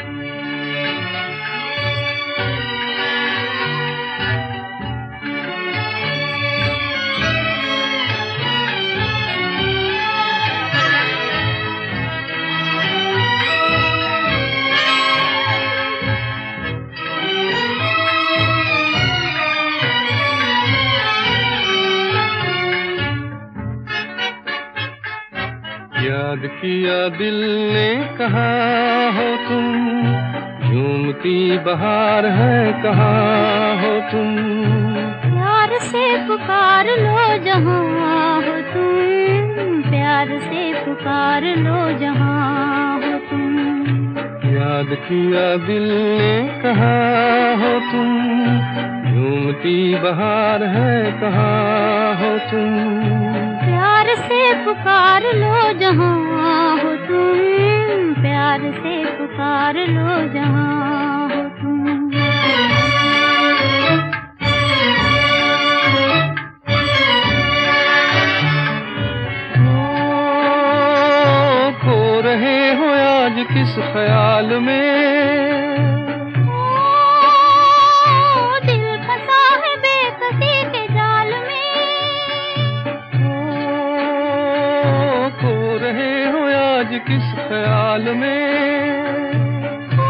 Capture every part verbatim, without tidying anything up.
याद किया दिल ने कहा हो तुम, झूमती बहार है कहाँ हो तुम। प्यार से पुकार लो जहाँ हो तुम, प्यार से पुकार लो जहाँ हो तुम। याद किया दिल ने कहा हो तुम, झूमती बहार है कहाँ हो तुम। प्यार से पुकार लो जहाँ हो तुम, प्यार से पुकार लो जहाँ हो तुम। ओ, खो रहे हो आज किस ख्याल में, किस ख्याल में। ओ,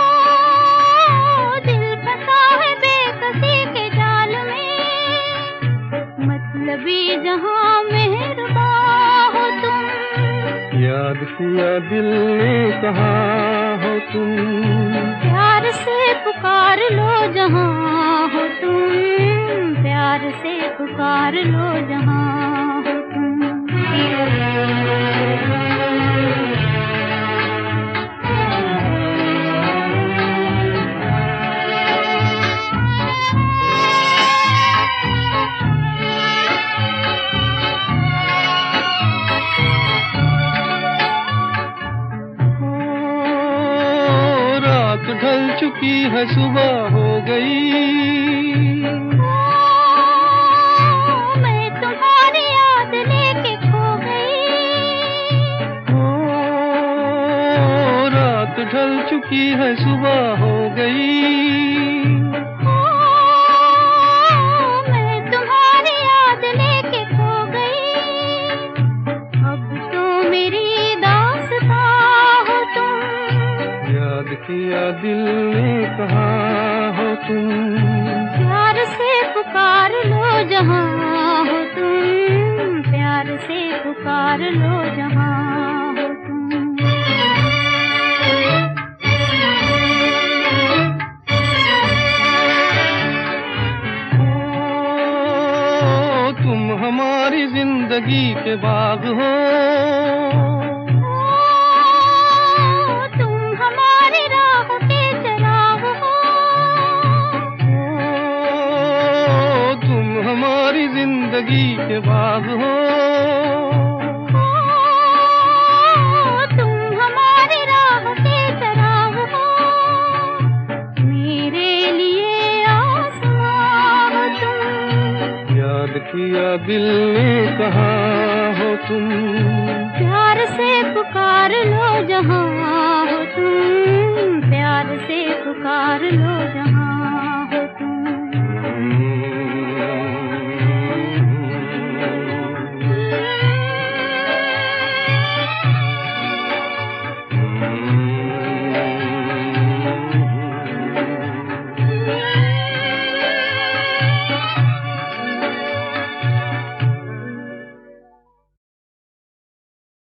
दिल फंसा है बेकसी के जाल में, मतलबी जहां मेहरबान हो तुम। याद किया दिल ने कहा हो तुम, प्यार से पुकार लो जहां हो तुम, प्यार से पुकार लो जहां हो तुम। ढल चुकी है सुबह हो गई, ओ, मैं तुम्हारी याद लेके खो गई। ओ, रात ढल चुकी है सुबह हो गई, ओ, मैं तुम्हारी याद लेके खो गई। अब तो मेरी दास्तां हो तुम। याद किया दिल ने कहा हो तुम, प्यार से पुकार लो जहाँ हो तुम, प्यार से पुकार लो जहाँ हो तुम। ओ, तुम हमारी जिंदगी के बाग हो, जिंदगी के बाग हो। ओ, तुम हमारी राह के चराग हो, मेरे लिए आसमां हो तुम। याद किया दिल ने कहा हो तुम, प्यार से पुकार लो जहाँ हो तुम, प्यार से पुकार लो जहाँ।